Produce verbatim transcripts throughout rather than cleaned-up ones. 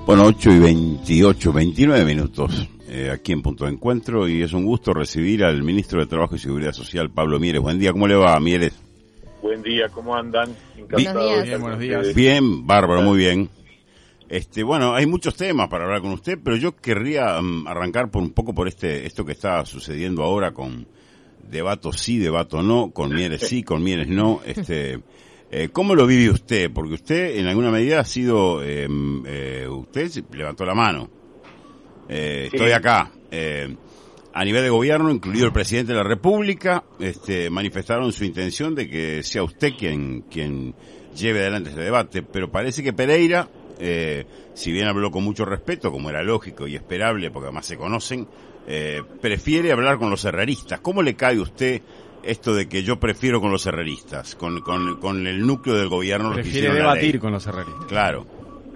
Bueno, ocho y veintiocho, veintinueve minutos eh, aquí en Punto de Encuentro, y es un gusto recibir al ministro de Trabajo y Seguridad Social, Pablo Mieres. Buen día, ¿cómo le va, Mieres? Buen día, ¿cómo andan? Encantado Bien, de estar buenos con días. ustedes. Bien, bárbaro, muy bien. Este, bueno, hay muchos temas para hablar con usted, pero yo querría um, arrancar por un poco por este esto que está sucediendo ahora con debato sí, debato no, con Mieres sí, con Mieres no. Este, eh, ¿cómo lo vive usted? Porque usted, en alguna medida, ha sido, eh, eh, usted levantó la mano. Eh, Sí. Estoy acá. Eh, a nivel de gobierno, incluido el presidente de la República, este, manifestaron su intención de que sea usted quien, quien lleve adelante este debate, pero parece que Pereira, eh, si bien habló con mucho respeto, como era lógico y esperable, porque además se conocen, eh, prefiere hablar con los herreristas. ¿Cómo le cae a usted esto de que yo prefiero con los herreristas, con, con, con el núcleo del gobierno? Prefiere debatir con los herreristas. Claro.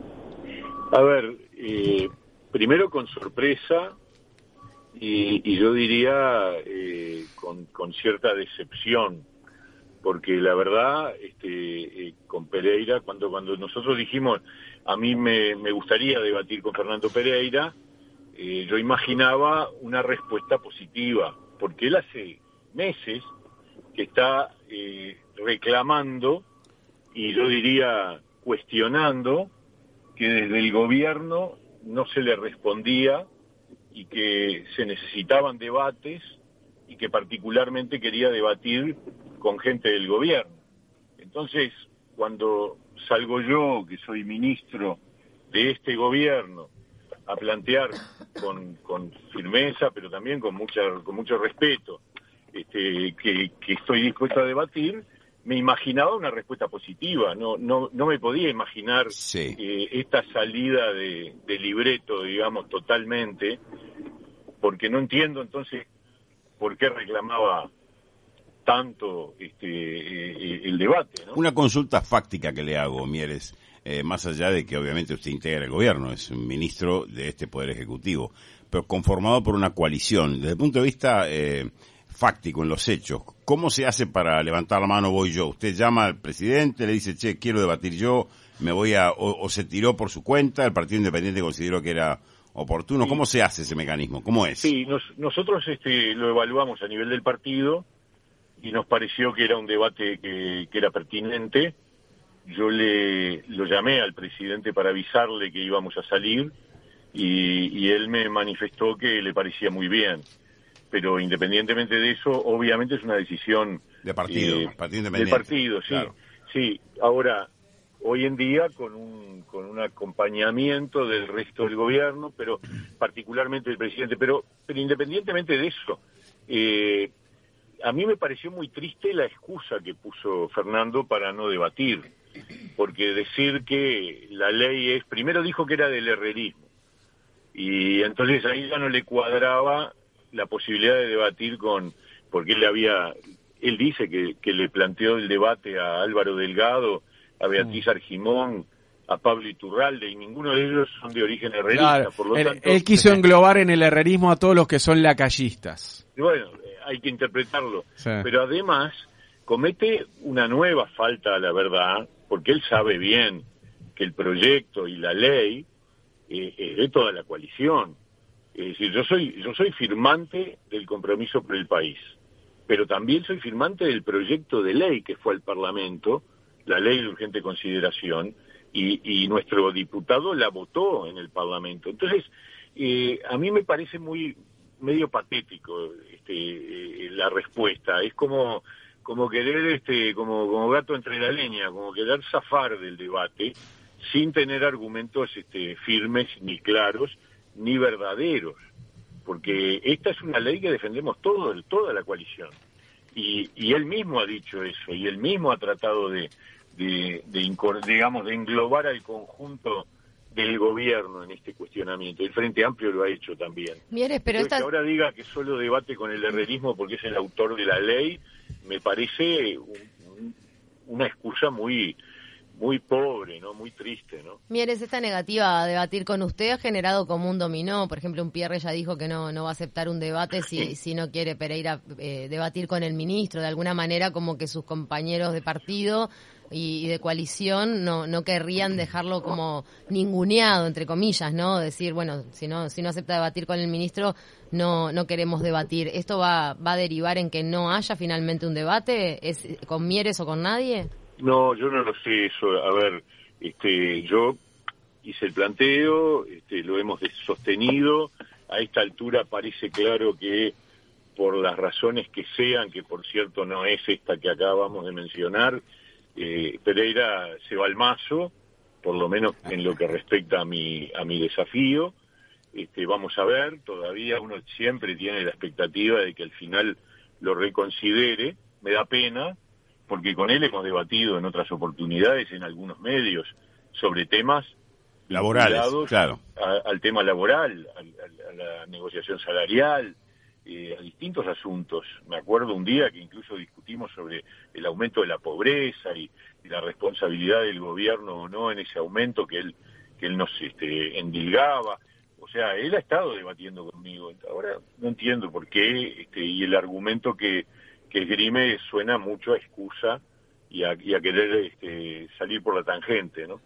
A ver, eh, primero con sorpresa y, y yo diría eh, con, con cierta decepción, porque la verdad, este, eh, con Pereira, cuando cuando nosotros dijimos, a mí me, me gustaría debatir con Fernando Pereira, eh, yo imaginaba una respuesta positiva, porque él hace meses que está eh, reclamando, y yo diría cuestionando, que desde el gobierno no se le respondía y que se necesitaban debates y que particularmente quería debatir con gente del gobierno. Entonces, cuando salgo yo, que soy ministro de este gobierno, a plantear con, con firmeza, pero también con mucha, con mucho respeto, este, que, que estoy dispuesto a debatir, me imaginaba una respuesta positiva. No, no, no me podía imaginar Sí. eh, esta salida de, de libreto, digamos, totalmente, porque no entiendo entonces por qué reclamaba tanto este eh, el debate, ¿no? Una consulta fáctica que le hago, Mieres, eh, más allá de que obviamente usted integra el gobierno, es un ministro de este Poder Ejecutivo, pero conformado por una coalición. Desde el punto de vista eh, fáctico, en los hechos, ¿cómo se hace para levantar la mano voy yo? Usted llama al presidente, le dice, che, quiero debatir yo, me voy a, o, o se tiró por su cuenta, el Partido Independiente consideró que era oportuno. Sí. ¿Cómo se hace ese mecanismo? ¿Cómo es? Sí, nos, nosotros este, lo evaluamos a nivel del partido y nos pareció que era un debate que, que era pertinente. Yo le lo llamé al presidente para avisarle que íbamos a salir y, y él me manifestó que le parecía muy bien. Pero independientemente de eso, obviamente es una decisión De partido, eh, partido del independiente. partido, sí. Claro. Sí, ahora, hoy en día con un, con un acompañamiento del resto del gobierno, pero particularmente del presidente. Pero, pero independientemente de eso, eh, a mí me pareció muy triste la excusa que puso Fernando para no debatir, porque decir que la ley es, primero dijo que era del herrerismo, y entonces ahí ya no le cuadraba la posibilidad de debatir con, porque él había, él dice que, que le planteó el debate a Álvaro Delgado, a Beatriz Argimón, a Pablo Iturralde, y ninguno de ellos son de origen herrerista. Claro, Por lo él, tanto, él quiso englobar en el herrerismo a todos los que son lacayistas. bueno, hay que interpretarlo, Sí. pero además comete una nueva falta a la verdad, porque él sabe bien que el proyecto y la ley eh, es de toda la coalición. Es decir, yo soy yo soy firmante del compromiso por el país, pero también soy firmante del proyecto de ley que fue al Parlamento, la ley de urgente consideración, y, y nuestro diputado la votó en el Parlamento. Entonces, eh, a mí me parece muy medio patético este, eh, la respuesta. Es como como querer este como como gato entre la leña, como querer zafar del debate sin tener argumentos este, firmes ni claros ni verdaderos, porque esta es una ley que defendemos todo, toda la coalición, y, y él mismo ha dicho eso, y él mismo ha tratado de, de, de, digamos, de englobar al conjunto del gobierno en este cuestionamiento. El Frente Amplio lo ha hecho también. Mieres, pero Entonces, esta... que ahora diga que solo debate con el herrerismo porque es el autor de la ley, me parece un, un, una excusa muy muy pobre, ¿no? Muy triste, ¿no? Mieres, esta negativa a debatir con usted ha generado como un dominó. Por ejemplo, un Pierre ya dijo que no no va a aceptar un debate si si no quiere Pereira eh, debatir con el ministro. De alguna manera, como que sus compañeros de partido y, y de coalición no no querrían dejarlo como ninguneado, entre comillas, ¿no? Decir, bueno, si no si no acepta debatir con el ministro, no no queremos debatir. ¿Esto va va a derivar en que no haya finalmente un debate? ¿Es con Mieres o con nadie? No, yo no lo sé eso. A ver, este, yo hice el planteo, este, lo hemos sostenido. A esta altura parece claro que por las razones que sean, que por cierto no es esta que acabamos de mencionar, eh, Pereira se va al mazo, por lo menos en lo que respecta a mi a mi desafío. Este, vamos a ver, todavía uno siempre tiene la expectativa de que al final lo reconsidere. Me da pena, porque con él hemos debatido en otras oportunidades, en algunos medios, sobre temas laborales, claro, a, al tema laboral, a, a, a la negociación salarial, eh, a distintos asuntos. Me acuerdo un día que incluso discutimos sobre el aumento de la pobreza y, y la responsabilidad del gobierno o no en ese aumento que él que él nos este, endilgaba. O sea, él ha estado debatiendo conmigo. Ahora no entiendo por qué, este, y el argumento que, que esgrime suena mucho a excusa y a, y a querer este, salir por la tangente, ¿no?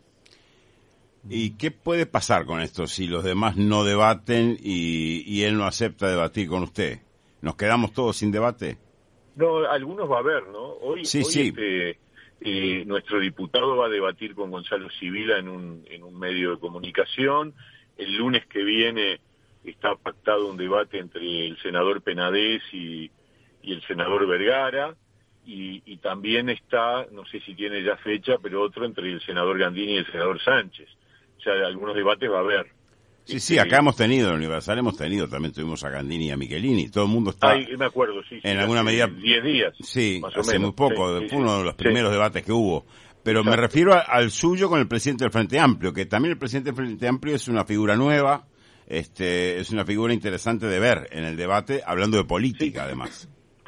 ¿Y qué puede pasar con esto si los demás no debaten y, y él no acepta debatir con usted? ¿Nos quedamos todos sin debate? No, algunos va a haber, ¿no? Hoy, sí, hoy sí. Este, eh, nuestro diputado va a debatir con Gonzalo Sibila en un, en un medio de comunicación. El lunes que viene está pactado un debate entre el senador Penades y, y el senador Vergara. Y, y también está, no sé si tiene ya fecha, pero otro entre el senador Gandini y el senador Sánchez. O sea, algunos debates va a haber. Sí, sí, acá hemos tenido, en Universal hemos tenido, también tuvimos a Gandini y a Michelini, todo el mundo está... Ay, me acuerdo, sí. sí en alguna medida... diez días. Sí, más hace o menos. muy poco, sí, fue sí, uno de los sí. primeros debates que hubo. Pero Exacto. Me refiero a, al suyo con el presidente del Frente Amplio, que también el presidente del Frente Amplio es una figura nueva, este, es una figura interesante de ver en el debate, hablando de política, sí. Además.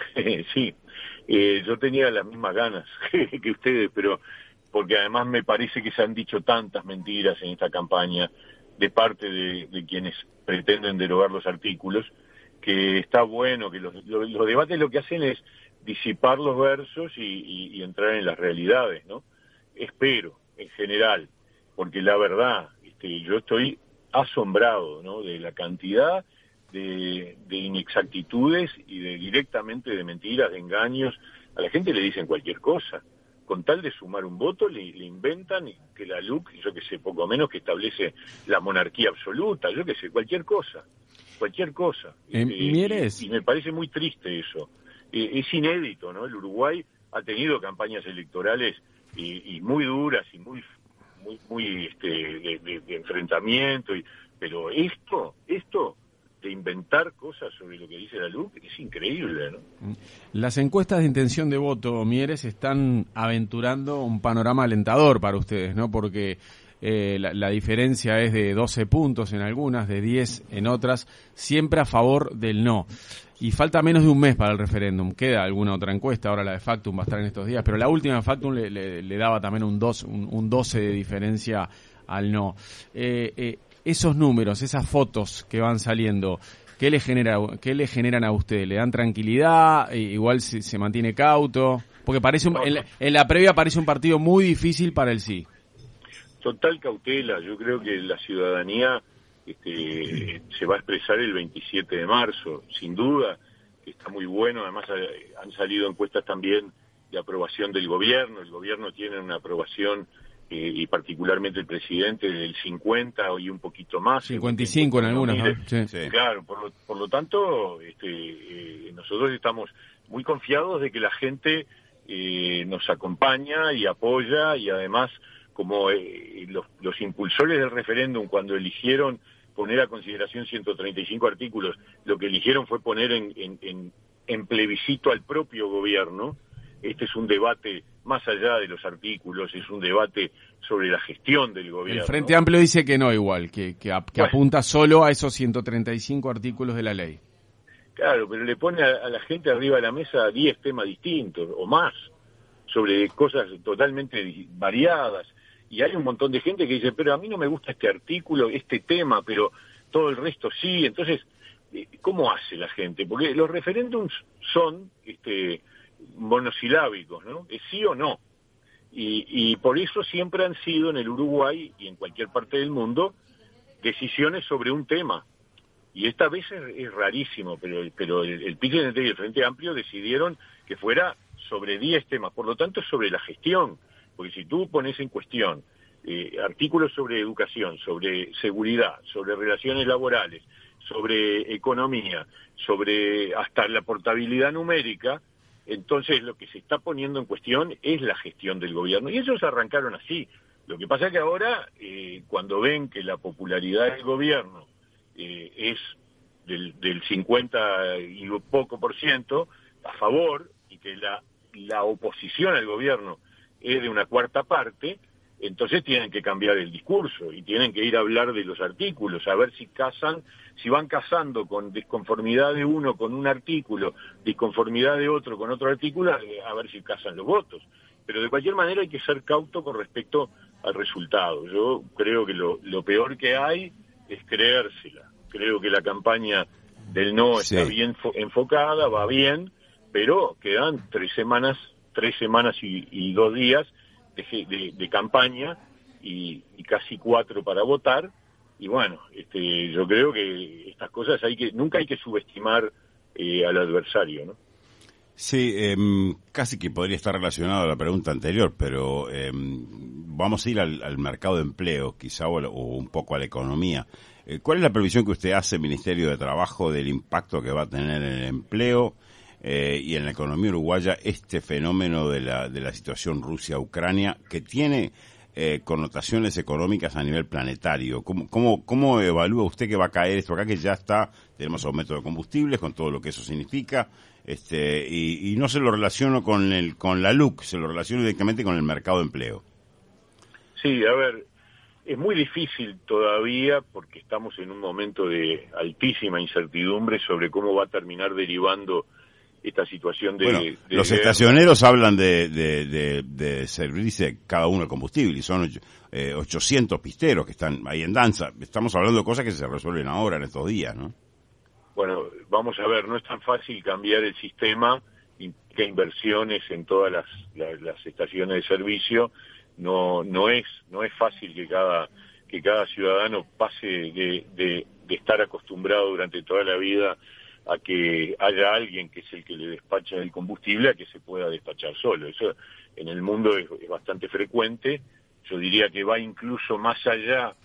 Sí, eh, yo tenía las mismas ganas que, que ustedes, pero porque además me parece que se han dicho tantas mentiras en esta campaña de parte de, de quienes pretenden derogar los artículos, que está bueno que los, los, los debates lo que hacen es disipar los versos y, y, y entrar en las realidades, ¿no? Espero, en general, porque la verdad, este, yo estoy asombrado, ¿no?, de la cantidad de, de inexactitudes y de directamente de mentiras, de engaños. A la gente le dicen cualquier cosa. Con tal de sumar un voto, le, le inventan que la L U C, yo que sé, poco menos, que establece la monarquía absoluta, yo que sé, cualquier cosa, cualquier cosa. Eh, eh, Mieres. Y, y me parece muy triste eso. Eh, es inédito, ¿no? El Uruguay ha tenido campañas electorales y, y muy duras y muy muy muy este de, de, de enfrentamiento, y, pero esto, esto... de inventar cosas sobre lo que dice la L U C, es increíble, ¿no? Las encuestas de intención de voto, Mieres, están aventurando un panorama alentador para ustedes, ¿no? Porque eh, la, la diferencia es de doce puntos en algunas, de diez en otras, siempre a favor del no. Y falta menos de un mes para el referéndum. Queda alguna otra encuesta, ahora la de Factum va a estar en estos días, pero la última de Factum le, le, le daba también un, dos, un, un doce de diferencia al no. Eh, eh, Esos números, esas fotos que van saliendo, ¿qué le genera, qué le generan a usted? ¿Le dan tranquilidad? ¿Igual se, se mantiene cauto? Porque parece un, en, la, en la previa parece un partido muy difícil para el sí. Total cautela. Yo creo que la ciudadanía este, se va a expresar el veintisiete de marzo, sin duda, que está muy bueno. Además han salido encuestas también de aprobación del gobierno. El gobierno tiene una aprobación y particularmente el presidente del cincuenta y un poquito más. cincuenta y cinco en algunas, ¿no? Sí. Sí. Claro, por lo, por lo tanto, este, eh, nosotros estamos muy confiados de que la gente eh, nos acompaña y apoya, y además, como eh, los, los impulsores del referéndum, cuando eligieron poner a consideración ciento treinta y cinco artículos, lo que eligieron fue poner en, en, en, en plebiscito al propio gobierno. Este es un debate más allá de los artículos, es un debate sobre la gestión del gobierno. El Frente Amplio dice que no igual, que, que, que bueno, apunta solo a esos ciento treinta y cinco artículos de la ley. Claro, pero le pone a, a la gente arriba de la mesa diez temas distintos o más, sobre cosas totalmente variadas. Y hay un montón de gente que dice, pero a mí no me gusta este artículo, este tema, pero todo el resto sí. Entonces, ¿cómo hace la gente? Porque los referéndums son... este monosilábicos, ¿no? Es sí o no. Y, y por eso siempre han sido en el Uruguay y en cualquier parte del mundo decisiones sobre un tema. Y esta vez es, es rarísimo, pero, pero el, el P I T y el Frente Amplio decidieron que fuera sobre diez temas, por lo tanto sobre la gestión, porque si tú pones en cuestión eh, artículos sobre educación, sobre seguridad, sobre relaciones laborales, sobre economía, sobre hasta la portabilidad numérica, entonces lo que se está poniendo en cuestión es la gestión del gobierno, y ellos arrancaron así. Lo que pasa es que ahora, eh, cuando ven que la popularidad del gobierno eh, es del, del cincuenta y poco por ciento a favor, y que la, la oposición al gobierno es de una cuarta parte, entonces tienen que cambiar el discurso y tienen que ir a hablar de los artículos, a ver si casan, si van casando con disconformidad de uno con un artículo, disconformidad de otro con otro artículo, a ver si casan los votos. Pero de cualquier manera hay que ser cauto con respecto al resultado. Yo creo que lo, lo peor que hay es creérsela. Creo que la campaña del no sí. está bien enfocada, va bien, pero quedan tres semanas, tres semanas y, y dos días de, de, de campaña y, y casi cuatro para votar. Y bueno, este, yo creo que estas cosas hay que, nunca hay que subestimar eh, al adversario, ¿no? Sí, eh, casi que podría estar relacionado a la pregunta anterior, pero eh, vamos a ir al, al mercado de empleo, quizá, o, o un poco a la economía. Eh, ¿Cuál es la previsión que usted hace, Ministerio de Trabajo, del impacto que va a tener en el empleo eh, y en la economía uruguaya este fenómeno de la, de la situación Rusia-Ucrania, que tiene eh, connotaciones económicas a nivel planetario? ¿Cómo, cómo, ¿Cómo evalúa usted que va a caer esto acá, que ya está, tenemos aumento de combustibles, con todo lo que eso significa? Este, y, y no se lo relaciono con el con la L U C, se lo relaciono directamente con el mercado de empleo. Sí, a ver, es muy difícil todavía porque estamos en un momento de altísima incertidumbre sobre cómo va a terminar derivando esta situación de... Bueno, de los guerra. estacioneros hablan de, de, de, de servirse cada uno el combustible, y son eh, ochocientos pisteros que están ahí en danza. Estamos hablando de cosas que se resuelven ahora, en estos días, ¿no? Bueno, vamos a ver, no es tan fácil cambiar el sistema, implica inversiones en todas las, las, las estaciones de servicio, no no es no es fácil que cada que cada ciudadano pase de, de, de estar acostumbrado durante toda la vida a que haya alguien que es el que le despacha el combustible, a que se pueda despachar solo. Eso en el mundo es, es bastante frecuente, yo diría que va incluso más allá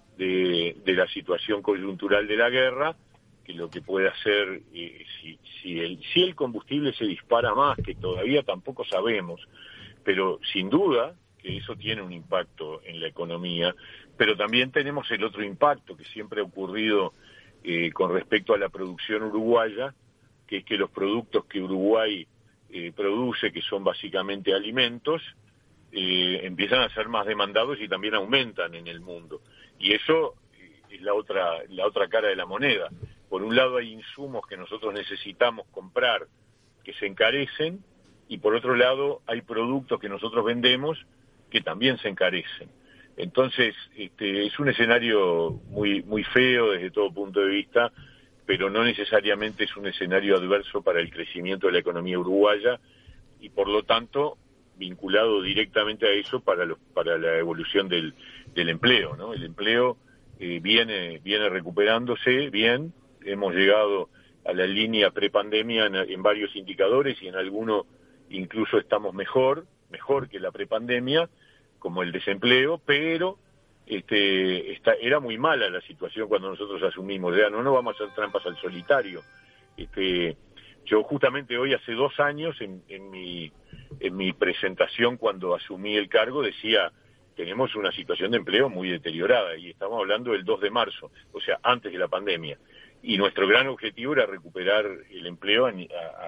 de, de la situación coyuntural de la guerra, que lo que puede hacer, eh, si, si, el, si el combustible se dispara más, que todavía tampoco sabemos, pero sin duda que eso tiene un impacto en la economía, pero también tenemos el otro impacto que siempre ha ocurrido eh, con respecto a la producción uruguaya, que es que los productos que Uruguay eh, produce, que son básicamente alimentos, eh, empiezan a ser más demandados y también aumentan en el mundo. Y eso es la otra, la otra cara de la moneda. Por un lado hay insumos que nosotros necesitamos comprar que se encarecen, y por otro lado hay productos que nosotros vendemos que también se encarecen. Entonces, este, es un escenario muy, muy feo desde todo punto de vista, pero no necesariamente es un escenario adverso para el crecimiento de la economía uruguaya, y por lo tanto vinculado directamente a eso para, los, para la evolución del, del empleo, ¿no? El empleo eh, viene, viene recuperándose bien. Hemos llegado a la línea prepandemia en, en varios indicadores, y en algunos incluso estamos mejor, mejor que la prepandemia, como el desempleo, pero este, esta, era muy mala la situación cuando nosotros asumimos. Ya no nos vamos a hacer trampas al solitario. Este, yo justamente hoy, hace dos años, en, en, mi, en mi presentación cuando asumí el cargo, decía: tenemos una situación de empleo muy deteriorada, y estamos hablando del dos de marzo, o sea, antes de la pandemia. Y nuestro gran objetivo era recuperar el empleo a,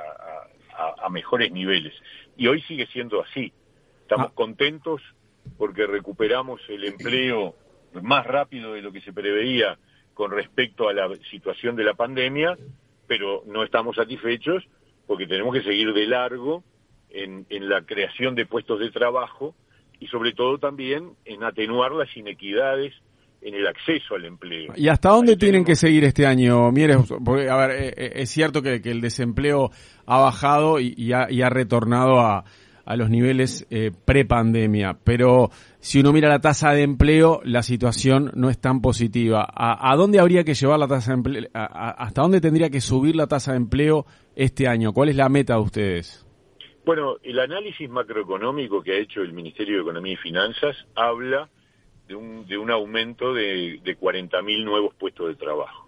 a, a, a mejores niveles. Y hoy sigue siendo así. Estamos ah. contentos porque recuperamos el empleo más rápido de lo que se preveía con respecto a la situación de la pandemia, pero no estamos satisfechos porque tenemos que seguir de largo en, en la creación de puestos de trabajo, y sobre todo también en atenuar las inequidades en el acceso al empleo. ¿Y hasta dónde Ahí tienen tenemos... que seguir este año, Mieres? Porque, a ver, eh, es cierto que, que el desempleo ha bajado y, y, ha, y ha retornado a, a los niveles eh, pre-pandemia, pero si uno mira la tasa de empleo, la situación no es tan positiva. ¿A, a dónde habría que llevar la tasa de empleo? A, a, ¿Hasta dónde tendría que subir la tasa de empleo este año? ¿Cuál es la meta de ustedes? Bueno, el análisis macroeconómico que ha hecho el Ministerio de Economía y Finanzas habla de un, de un aumento de, de cuarenta mil nuevos puestos de trabajo.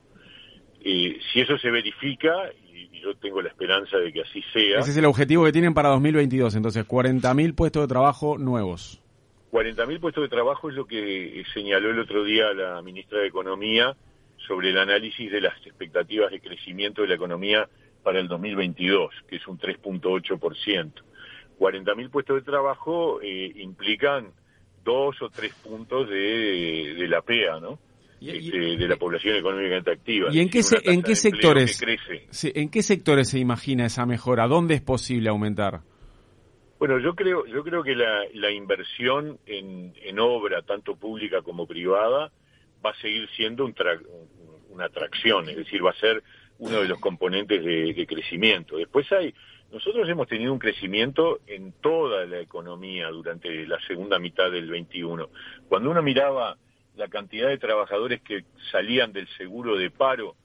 Eh, si eso se verifica, y yo tengo la esperanza de que así sea... Ese es el objetivo que tienen para dos mil veintidós, entonces cuarenta mil puestos de trabajo nuevos. cuarenta mil puestos de trabajo es lo que señaló el otro día la ministra de Economía sobre el análisis de las expectativas de crecimiento de la economía para el dos mil veintidós, que es un tres punto ocho por ciento. cuarenta mil puestos de trabajo eh, implican dos o tres puntos de, de la P E A, ¿no? Y, y, este, de la población económicamente activa. ¿Y en qué, se, en qué sectores se, en qué sectores se imagina esa mejora? ¿Dónde es posible aumentar? Bueno, yo creo yo creo que la, la inversión en, en obra, tanto pública como privada, va a seguir siendo un tra, una atracción, es decir, va a ser uno de los componentes de, de crecimiento. Después hay, nosotros hemos tenido un crecimiento en toda la economía durante la segunda mitad del veintiuno. Cuando uno miraba la cantidad de trabajadores que salían del seguro de paro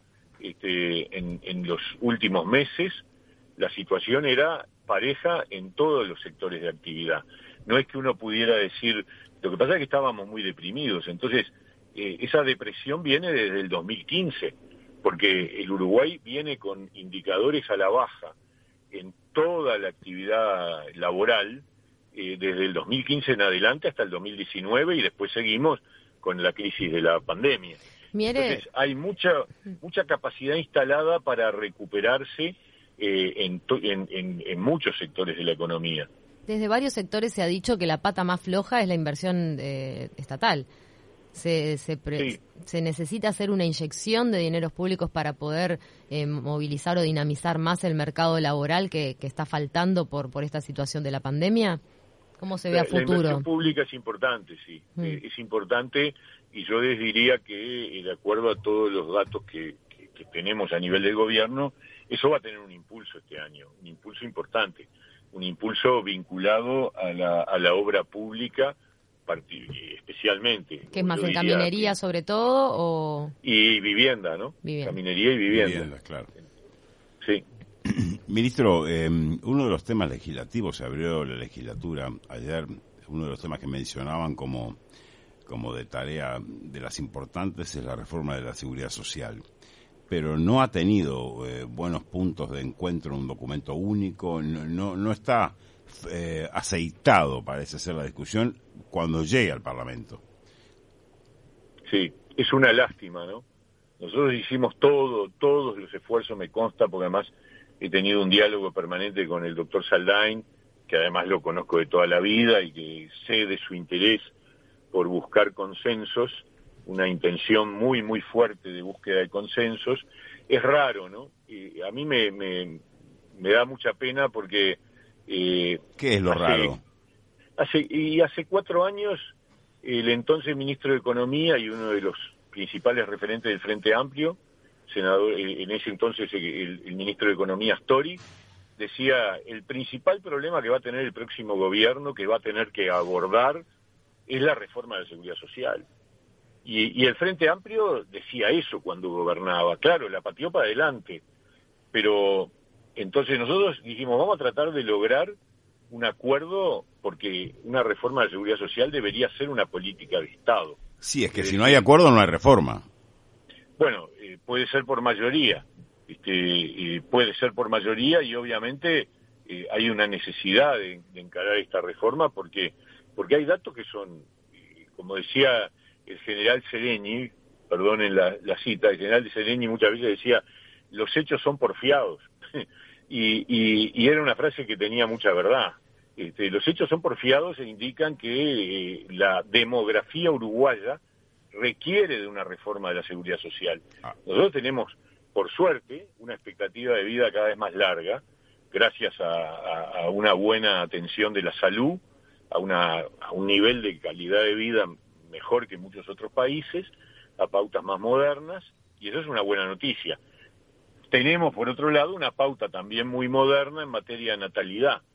este, en, en los últimos meses, la situación era pareja en todos los sectores de actividad. No es que uno pudiera decir, lo que pasa es que estábamos muy deprimidos, entonces eh, esa depresión viene desde el dos mil quince, porque el Uruguay viene con indicadores a la baja en toda la actividad laboral, eh, desde el dos mil quince en adelante hasta el dos mil diecinueve, y después seguimos con la crisis de la pandemia. Mire. Entonces hay mucha mucha capacidad instalada para recuperarse eh, en, en, en, en muchos sectores de la economía. Desde varios sectores se ha dicho que la pata más floja es la inversión eh, estatal. Se, se, pre, sí. se necesita hacer una inyección de dineros públicos para poder eh, movilizar o dinamizar más el mercado laboral que, que está faltando por, por esta situación de la pandemia. ¿Cómo se ve la, a futuro? La inversión pública es importante, sí. Mm. Eh, es importante, y yo les diría que, eh, de acuerdo a todos los datos que, que, que tenemos a nivel del gobierno, eso va a tener un impulso este año, un impulso importante, un impulso vinculado a la, a la obra pública, especialmente. ¿Qué es más, en caminería que, sobre todo? O... Y vivienda, ¿no? Vivienda. Caminería y vivienda. Vivienda, claro. Sí. Ministro, eh, uno de los temas legislativos, se abrió la legislatura ayer, uno de los temas que mencionaban como, como de tarea de las importantes es la reforma de la seguridad social, pero no ha tenido eh, buenos puntos de encuentro en un documento único, no, no, no está eh, aceitado, parece ser la discusión, cuando llegue al Parlamento. Sí, es una lástima, ¿no? Nosotros hicimos todo, todos los esfuerzos, me consta, porque además he tenido un diálogo permanente con el doctor Saldain, que además lo conozco de toda la vida y que sé de su interés por buscar consensos, una intención muy, muy fuerte de búsqueda de consensos. Es raro, ¿no? Y a mí me, me, me da mucha pena porque... Eh, ¿Qué es lo hace, raro? Hace, y hace cuatro años, el entonces ministro de Economía y uno de los principales referentes del Frente Amplio, senador, en ese entonces el, el ministro de Economía Astori, decía, el principal problema que va a tener el próximo gobierno, que va a tener que abordar, es la reforma de la seguridad social. Y, y el Frente Amplio decía eso cuando gobernaba. Claro, la pateó para adelante, pero entonces nosotros dijimos, vamos a tratar de lograr un acuerdo, porque una reforma de la seguridad social debería ser una política de Estado. Sí, es que si no hay acuerdo no hay reforma. Bueno, eh, puede ser por mayoría, este, eh, puede ser por mayoría y obviamente eh, hay una necesidad de, de encarar esta reforma porque porque hay datos que son, eh, como decía el general Sereni, perdonen la, la cita, el general Sereni muchas veces decía, los hechos son porfiados, y, y, y era una frase que tenía mucha verdad. Este, los hechos son porfiados e indican que eh, la demografía uruguaya requiere de una reforma de la seguridad social. Nosotros tenemos, por suerte, una expectativa de vida cada vez más larga, gracias a, a, a una buena atención de la salud, a, una, a un nivel de calidad de vida mejor que muchos otros países, a pautas más modernas, y eso es una buena noticia. Tenemos, por otro lado, una pauta también muy moderna en materia de natalidad.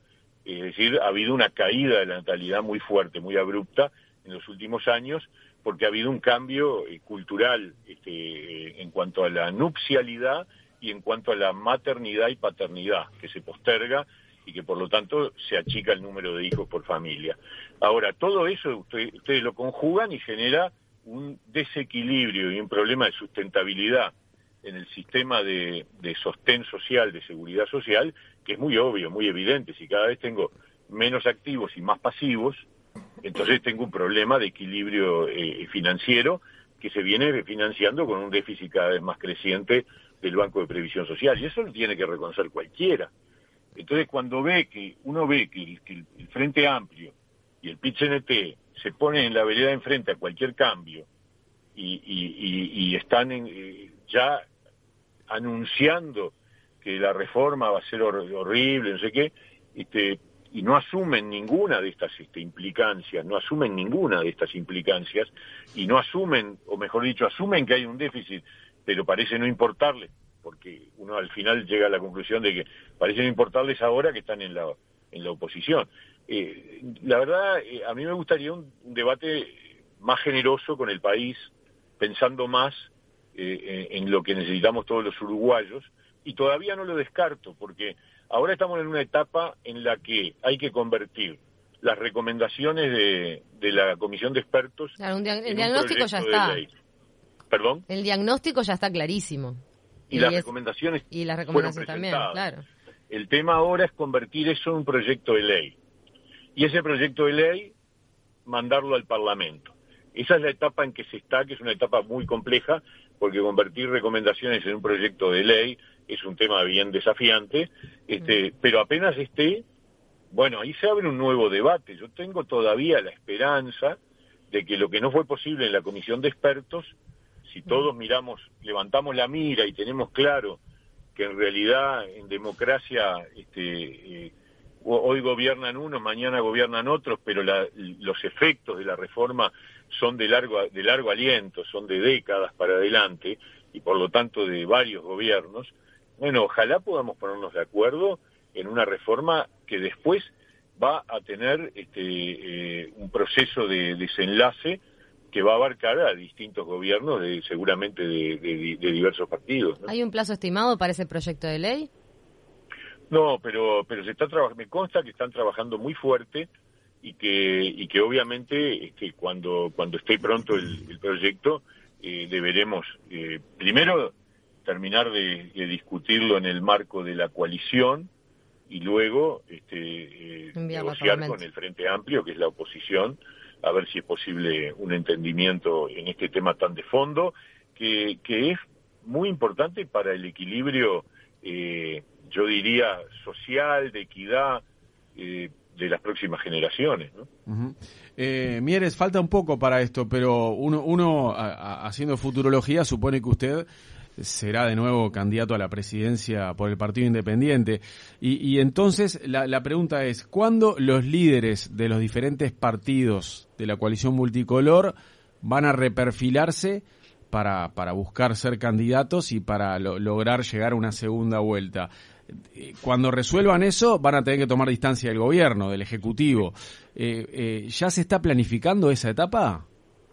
Es decir, ha habido una caída de la natalidad muy fuerte, muy abrupta en los últimos años, porque ha habido un cambio eh, cultural este, eh, en cuanto a la nupcialidad y en cuanto a la maternidad y paternidad, que se posterga y que por lo tanto se achica el número de hijos por familia. Ahora, todo eso usted, ustedes lo conjugan y genera un desequilibrio y un problema de sustentabilidad en el sistema de, de sostén social, de seguridad social, que es muy obvio, muy evidente. Si cada vez tengo menos activos y más pasivos, entonces tengo un problema de equilibrio eh, financiero que se viene financiando con un déficit cada vez más creciente del Banco de Previsión Social, y eso lo tiene que reconocer cualquiera. Entonces, cuando ve que uno ve que el, que el Frente Amplio y el P I T C N T se ponen en la vereda de enfrente a cualquier cambio y, y, y, y están en, eh, ya anunciando que la reforma va a ser hor horrible, no sé qué, este, y no asumen ninguna de estas este, implicancias, no asumen ninguna de estas implicancias, y no asumen, o mejor dicho, asumen que hay un déficit, pero parece no importarles, porque uno al final llega a la conclusión de que parece no importarles ahora que están en la, en la oposición. Eh, la verdad, eh, a mí me gustaría un, un debate más generoso con el país, pensando más eh, en lo que necesitamos todos los uruguayos, y todavía no lo descarto, porque ahora estamos en una etapa en la que hay que convertir las recomendaciones de, de la Comisión de Expertos claro, un dia el en diagnóstico un ya proyecto está. de ley. ¿Perdón? El diagnóstico ya está clarísimo. Y, y las es, recomendaciones y las recomendaciones fueron también, presentadas. claro. El tema ahora es convertir eso en un proyecto de ley. Y ese proyecto de ley, mandarlo al Parlamento. Esa es la etapa en que se está, que es una etapa muy compleja, porque convertir recomendaciones en un proyecto de ley es un tema bien desafiante, este, mm. pero apenas esté, bueno, ahí se abre un nuevo debate. Yo tengo todavía la esperanza de que lo que no fue posible en la Comisión de Expertos, si todos miramos, levantamos la mira y tenemos claro que en realidad en democracia este, eh, hoy gobiernan unos, mañana gobiernan otros, pero la, los efectos de la reforma son de largo, de largo aliento, son de décadas para adelante, y por lo tanto de varios gobiernos. Bueno, ojalá podamos ponernos de acuerdo en una reforma que después va a tener este, eh, un proceso de desenlace que va a abarcar a distintos gobiernos, de, seguramente de, de, de diversos partidos, ¿no? ¿Hay un plazo estimado para ese proyecto de ley? No, pero pero se está trabajando, me consta que están trabajando muy fuerte y que y que obviamente este, cuando cuando esté pronto el, el proyecto eh, deberemos eh, primero terminar de, de discutirlo en el marco de la coalición y luego este, eh, negociar con el Frente Amplio, que es la oposición, a ver si es posible un entendimiento en este tema tan de fondo, que, que es muy importante para el equilibrio, eh, yo diría, social, de equidad, eh, de las próximas generaciones, ¿no? Uh-huh. eh, Mieres, falta un poco para esto, pero uno, uno a, a, haciendo futurología supone que usted será de nuevo candidato a la presidencia por el Partido Independiente. Y, y entonces la, la pregunta es, ¿cuándo los líderes de los diferentes partidos de la coalición multicolor van a reperfilarse para, para buscar ser candidatos y para lo, lograr llegar a una segunda vuelta? Cuando resuelvan eso, van a tener que tomar distancia del gobierno, del Ejecutivo. Eh, eh, ¿Ya se está planificando esa etapa?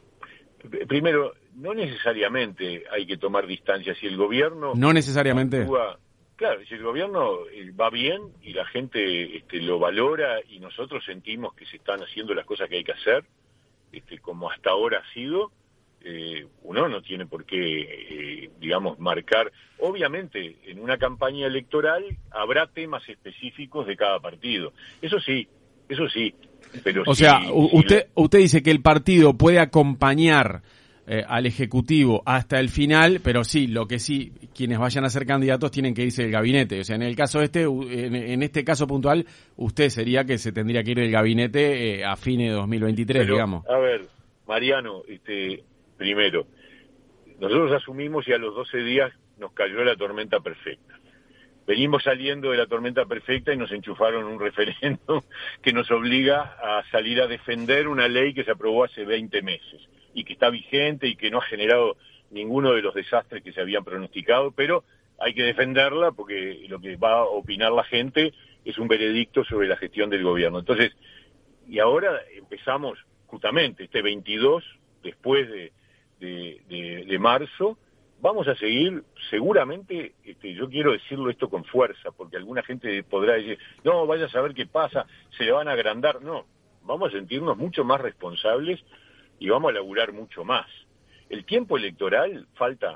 Primero, no necesariamente hay que tomar distancia. Si el gobierno... No necesariamente. Actúa, claro, si el gobierno va bien y la gente este, lo valora y nosotros sentimos que se están haciendo las cosas que hay que hacer, este, como hasta ahora ha sido, eh, uno no tiene por qué, eh, digamos, marcar. Obviamente, en una campaña electoral habrá temas específicos de cada partido. Eso sí, eso sí. Pero o si, sea, si usted lo... usted dice que el partido puede acompañar eh, al Ejecutivo hasta el final, pero sí, lo que sí, quienes vayan a ser candidatos tienen que irse del gabinete. O sea, en el caso este, en, en este caso puntual, usted sería que se tendría que ir del gabinete eh, a fines de dos mil veintitrés, pero, digamos. A ver, Mariano, este, primero, nosotros asumimos y a los doce días nos cayó la tormenta perfecta. Venimos saliendo de la tormenta perfecta y nos enchufaron un referéndum que nos obliga a salir a defender una ley que se aprobó hace veinte meses y que está vigente y que no ha generado ninguno de los desastres que se habían pronosticado, pero hay que defenderla porque lo que va a opinar la gente es un veredicto sobre la gestión del gobierno. Entonces, y ahora empezamos justamente este veintidós, después de, de, de, de marzo, vamos a seguir seguramente, este, yo quiero decirlo esto con fuerza, porque alguna gente podrá decir, no, vaya a saber qué pasa, se le van a agrandar. No, vamos a sentirnos mucho más responsables y vamos a laburar mucho más. El tiempo electoral falta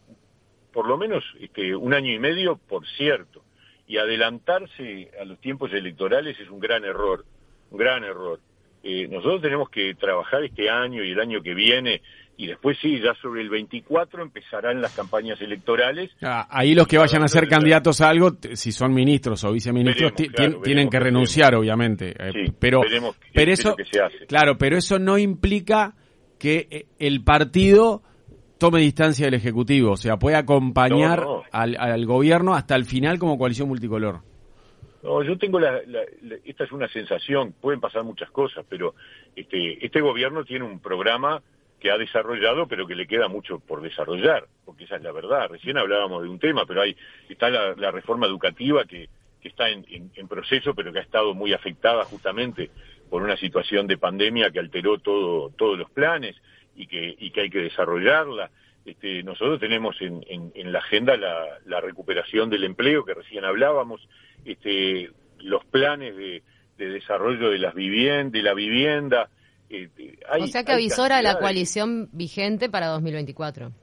por lo menos este, un año y medio, por cierto, y adelantarse a los tiempos electorales es un gran error, un gran error. Eh, nosotros tenemos que trabajar este año y el año que viene, y después sí, ya sobre el veinticuatro empezarán las campañas electorales. Ah, ahí los que vayan a ser candidatos a algo, si son ministros o viceministros, veremos, claro, tienen que renunciar, veremos. obviamente. Eh, sí, pero, veremos qué, pero qué eso, es lo que se hace. Claro, pero eso no implica que el partido tome distancia del Ejecutivo, o sea, puede acompañar no, no. Al, al gobierno hasta el final como coalición multicolor. No, yo tengo la, la, la, esta es una sensación, pueden pasar muchas cosas, pero este, este gobierno tiene un programa que ha desarrollado, pero que le queda mucho por desarrollar, porque esa es la verdad. Recién hablábamos de un tema, pero hay está la, la reforma educativa que, que está en, en, en proceso, pero que ha estado muy afectada justamente por una situación de pandemia que alteró todo, todos los planes y que, y que hay que desarrollarla. Este, nosotros tenemos en, en, en la agenda la, la recuperación del empleo que recién hablábamos, este, los planes de, de desarrollo de las viviendas, de la vivienda. Este, hay, o sea que avisora la coalición vigente para dos mil veinticuatro.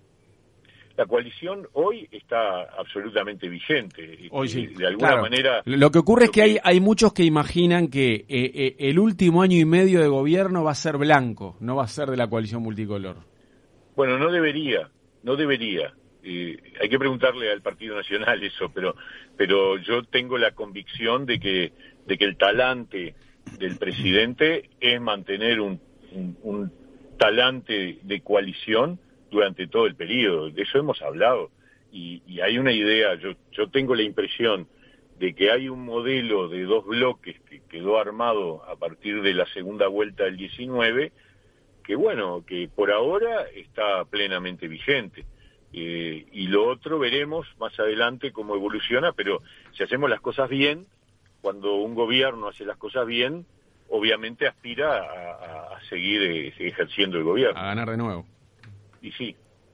La coalición hoy está absolutamente vigente. Hoy sí. De alguna claro. manera. Lo que ocurre es que, que hay, hay muchos que imaginan que eh, eh, el último año y medio de gobierno va a ser blanco, no va a ser de la coalición multicolor. Bueno, no debería, no debería. Eh, hay que preguntarle al Partido Nacional eso, pero pero yo tengo la convicción de que de que el talante del presidente es mantener un, un, un talante de coalición durante todo el periodo. De eso hemos hablado y, y hay una idea, yo yo tengo la impresión de que hay un modelo de dos bloques que quedó armado a partir de la segunda vuelta del diecinueve, que bueno, que por ahora está plenamente vigente. Eh, y lo otro veremos más adelante cómo evoluciona, pero si hacemos las cosas bien, cuando un gobierno hace las cosas bien, obviamente aspira a, a seguir eh, ejerciendo el gobierno. A ganar de nuevo. Y sí.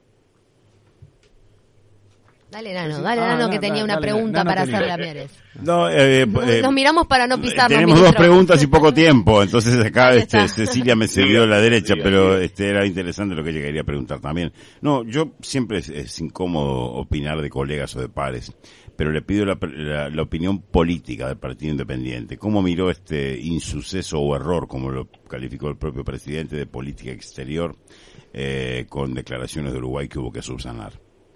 Dale, Nano, dale, ah, Nano, que tenía dale, una dale, pregunta Nano para hacerle a Mieres. No, eh, eh, nos, nos miramos para no pisarnos. Tenemos ministro. dos preguntas y poco tiempo, entonces acá este, Cecilia me sirvió a la derecha, pero este era interesante lo que ella quería preguntar también. No, yo siempre es, es incómodo opinar de colegas o de pares, pero le pido la, la, la opinión política del Partido Independiente. ¿Cómo miró este insuceso o error, como lo calificó el propio presidente, de política exterior, eh, con declaraciones de Uruguay que hubo que subsanar?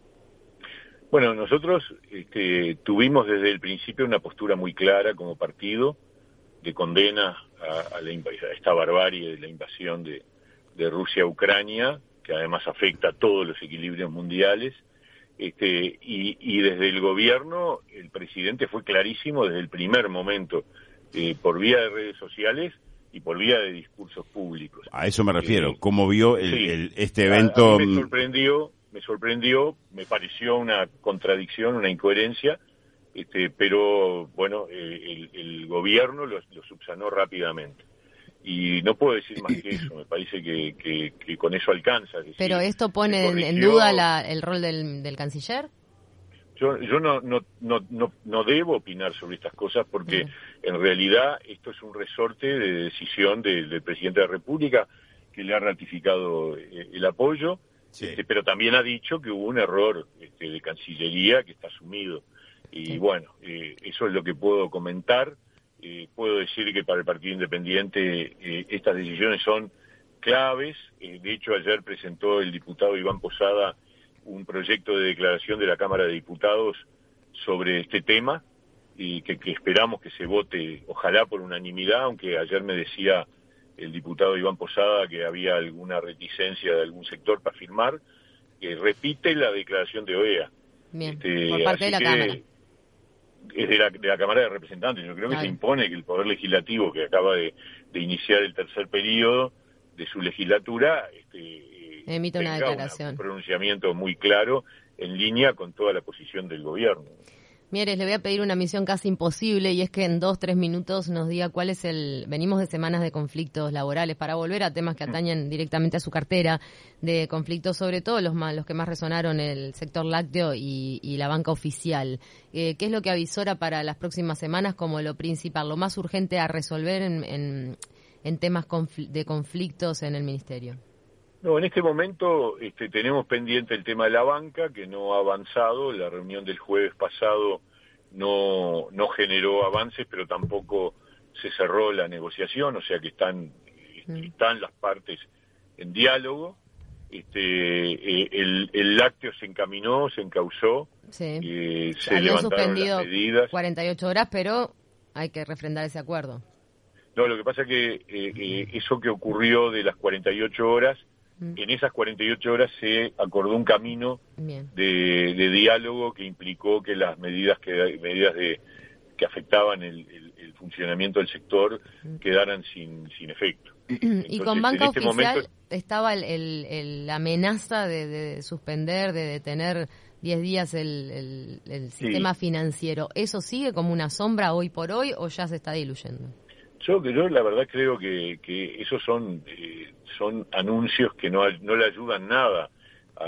Bueno, nosotros este, tuvimos desde el principio una postura muy clara como partido de condena a, a, la, a esta barbarie de la invasión de, de Rusia a Ucrania, que además afecta a todos los equilibrios mundiales. Este, y, y desde el gobierno, el presidente fue clarísimo desde el primer momento, eh, por vía de redes sociales y por vía de discursos públicos. A eso me refiero. Eh, ¿Cómo vio el, sí, el, este evento? A, a mí me sorprendió. Me sorprendió, me pareció una contradicción, una incoherencia, este, pero bueno, eh, el, el gobierno lo, lo subsanó rápidamente. Y no puedo decir más que eso, me parece que, que, que con eso alcanza. Decir, ¿pero esto pone corrigió, en duda la, el rol del, del canciller? Yo, yo no, no, no, no, no debo opinar sobre estas cosas porque uh-huh. en realidad esto es un resorte de decisión del, del presidente de la República que le ha ratificado eh, el apoyo. Sí. Este, pero también ha dicho que hubo un error este, de Cancillería que está asumido. Y sí. bueno, eh, eso es lo que puedo comentar. Eh, puedo decir que para el Partido Independiente eh, estas decisiones son claves. Eh, de hecho, ayer presentó el diputado Iván Posada un proyecto de declaración de la Cámara de Diputados sobre este tema y que, que esperamos que se vote, ojalá por unanimidad, aunque ayer me decía el diputado Iván Posada que había alguna reticencia de algún sector para firmar, que repite la declaración de O E A. Bien, este, por parte de la Cámara. Es de la, de la Cámara de Representantes. Yo creo que Ay. se impone que el Poder Legislativo, que acaba de, de iniciar el tercer periodo de su legislatura, este, emite una declaración. Un pronunciamiento muy claro en línea con toda la posición del gobierno. Mieres, le voy a pedir una misión casi imposible y es que en dos, tres minutos nos diga cuál es el... Venimos de semanas de conflictos laborales para volver a temas que atañen directamente a su cartera, de conflictos sobre todo los más, los que más resonaron, el sector lácteo y, y la banca oficial. Eh, ¿Qué es lo que avisora para las próximas semanas como lo principal, lo más urgente a resolver en, en, en temas confl- de conflictos en el Ministerio? No, en este momento este, tenemos pendiente el tema de la banca, que no ha avanzado. La reunión del jueves pasado no, no generó avances, pero tampoco se cerró la negociación, o sea que están, mm. están las partes en diálogo. Este, eh, el, el lácteo se encaminó, se encauzó, sí. eh, se Habían levantaron suspendido las medidas. cuarenta y ocho horas, pero hay que refrendar ese acuerdo. No, lo que pasa es que eh, eh, eso que ocurrió de las cuarenta y ocho horas, en esas cuarenta y ocho horas se acordó un camino de, de diálogo que implicó que las medidas que medidas de que afectaban el, el, el funcionamiento del sector quedaran sin, sin efecto. Entonces, y con banca este oficial momento... estaba el, el, el, la amenaza de, de suspender, de detener diez días el, el, el sistema sí. financiero. ¿Eso sigue como una sombra hoy por hoy o ya se está diluyendo? Yo, yo la verdad creo que, que esos son eh, son anuncios que no, no le ayudan nada a,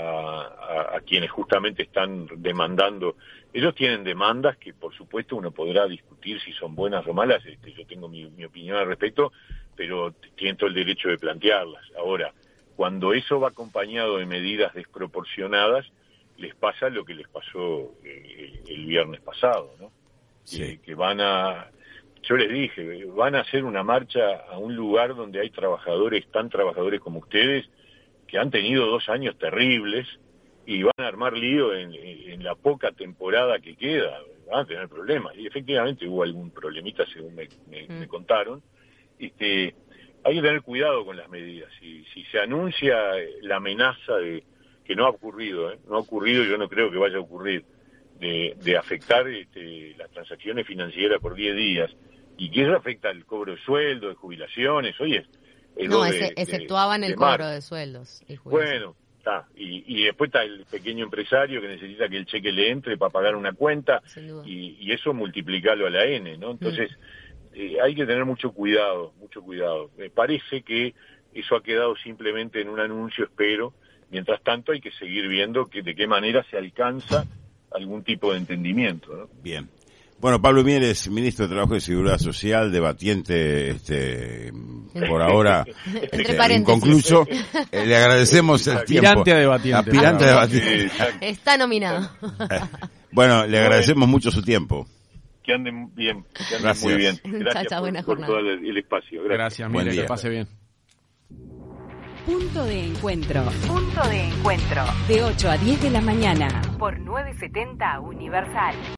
a, a quienes justamente están demandando. Ellos tienen demandas que por supuesto uno podrá discutir si son buenas o malas, este, yo tengo mi, mi opinión al respecto, pero tienen todo el derecho de plantearlas. Ahora, cuando eso va acompañado de medidas desproporcionadas, les pasa lo que les pasó eh, el viernes pasado, ¿no? Sí. Eh, que van a... Yo les dije, van a hacer una marcha a un lugar donde hay trabajadores, tan trabajadores como ustedes, que han tenido dos años terribles y van a armar lío en, en la poca temporada que queda, van a tener problemas. Y efectivamente hubo algún problemita, según me, me, mm. me contaron. Este, hay que tener cuidado con las medidas. Si, si se anuncia la amenaza de que no ha ocurrido, ¿eh? no ha ocurrido, yo no creo que vaya a ocurrir, de, de afectar este, las transacciones financieras por diez días, y que eso afecta el cobro de sueldo, de jubilaciones, oye, el no, de, ese, exceptuaban de, el de cobro de sueldos. Y bueno, está, y, y después está el pequeño empresario que necesita que el cheque le entre para pagar una cuenta, y, y eso multiplicarlo a la N, ¿no? Entonces, mm. eh, hay que tener mucho cuidado, mucho cuidado. Me parece que eso ha quedado simplemente en un anuncio, espero. Mientras tanto, hay que seguir viendo que de qué manera se alcanza algún tipo de entendimiento, ¿no? Bien. Bueno, Pablo Mieres, ministro de Trabajo y Seguridad Social, debatiente, este, por ahora, este, inconcluso. Eh, le agradecemos el tiempo. Aspirante a debatiente. Aspirante a debatiente. Está nominado. Bueno, le agradecemos mucho su tiempo. Que anden bien, que anden Gracias. muy bien. Gracias Chao, chao, por, buena por jornada. todo el, el espacio. Gracias, Gracias Buen Mieres, día. que pase bien. Punto de encuentro. Punto de encuentro. De ocho a diez de la mañana. Por novecientos setenta Universal.